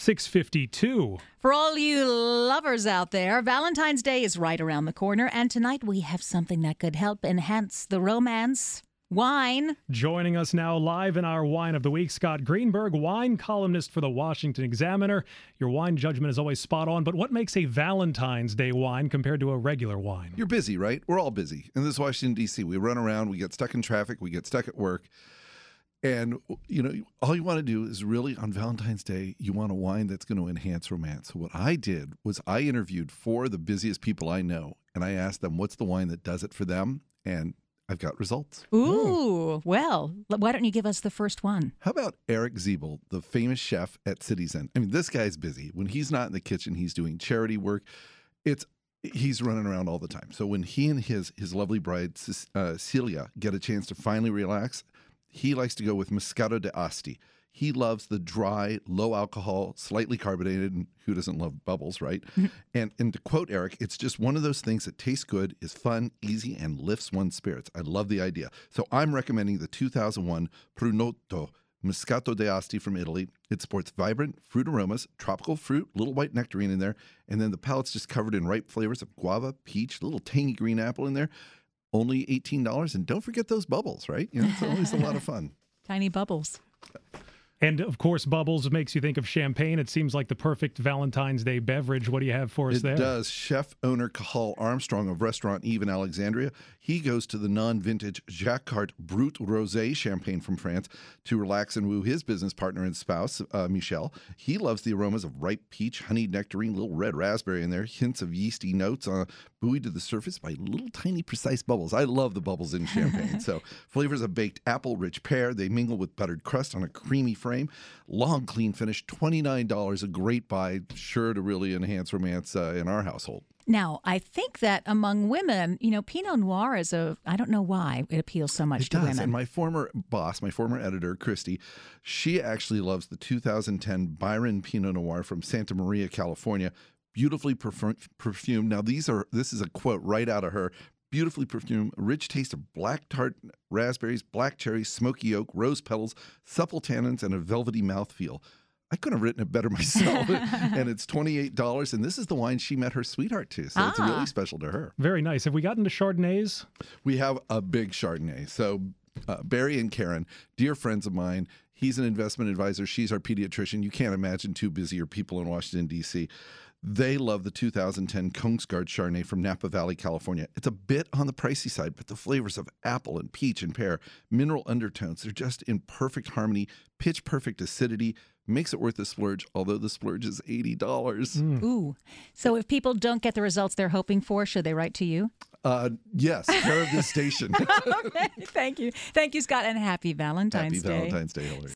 6:52. For all you lovers out there, Valentine's Day is right around the corner, and tonight we have something that could help enhance the romance. Wine. Joining us now live in our Wine of the Week, Scott Greenberg, wine columnist for the Washington Examiner. Your wine judgment is always spot on, but what makes a Valentine's Day wine compared to a regular wine? You're busy, right? We're all busy. In this Washington, D.C., we run around, we get stuck in traffic, we get stuck at work. And, all you want to do is really, on Valentine's Day, you want a wine that's going to enhance romance. So what I did was I interviewed 4 of the busiest people I know, and I asked them what's the wine that does it for them, and I've got results. Ooh, well, why don't you give us the first one? How about Eric Ziebel, the famous chef at Citizen? I mean, this guy's busy. When he's not in the kitchen, he's doing charity work. He's running around all the time. So when he and his lovely bride, Celia, get a chance to finally relax, he likes to go with Moscato d'Asti. He loves the dry, low-alcohol, slightly carbonated, and who doesn't love bubbles, right? And to quote Eric, it's just one of those things that tastes good, is fun, easy, and lifts one's spirits. I love the idea. So I'm recommending the 2001 Prunotto Moscato d'Asti from Italy. It sports vibrant fruit aromas, tropical fruit, little white nectarine in there, and then the palate's just covered in ripe flavors of guava, peach, little tangy green apple in there. Only $18, and don't forget those bubbles, right? It's always a lot of fun. Tiny bubbles. And, of course, bubbles makes you think of champagne. It seems like the perfect Valentine's Day beverage. What do you have for us there? It does. Chef-owner Cahal Armstrong of Restaurant Eve in Alexandria, he goes to the non-vintage Jacques Cart Brut Rosé champagne from France to relax and woo his business partner and spouse, Michel. He loves the aromas of ripe peach, honeyed nectarine, little red raspberry in there, hints of yeasty notes buoyed to the surface by little tiny precise bubbles. I love the bubbles in champagne. So flavors of baked apple, rich pear. They mingle with buttered crust on a creamy frame. Long, clean finish, $29, a great buy, sure to really enhance romance in our household. Now, I think that among women, Pinot Noir is I don't know why it appeals so much to women. And my former boss, my former editor, Christy, she actually loves the 2010 Byron Pinot Noir from Santa Maria, California. Beautifully perfumed. Now, this is a quote right out of her. Beautifully perfumed, rich taste of black tart raspberries, black cherries, smoky oak, rose petals, supple tannins, and a velvety mouthfeel. I couldn't have written it better myself. And it's $28. And this is the wine she met her sweetheart to. So it's really special to her. Very nice. Have we gotten to Chardonnays? We have a big Chardonnay. So Barry and Karen, dear friends of mine, he's an investment advisor. She's our pediatrician. You can't imagine 2 busier people in Washington, D.C. They love the 2010 Kongsgaard Chardonnay from Napa Valley, California. It's a bit on the pricey side, but the flavors of apple and peach and pear, mineral undertones, they're just in perfect harmony, pitch-perfect acidity, makes it worth the splurge, although the splurge is $80. Ooh. So if people don't get the results they're hoping for, should they write to you? Yes, care of this station. Okay, thank you. Thank you, Scott, and happy Valentine's Day. Happy Valentine's Day, Hillary.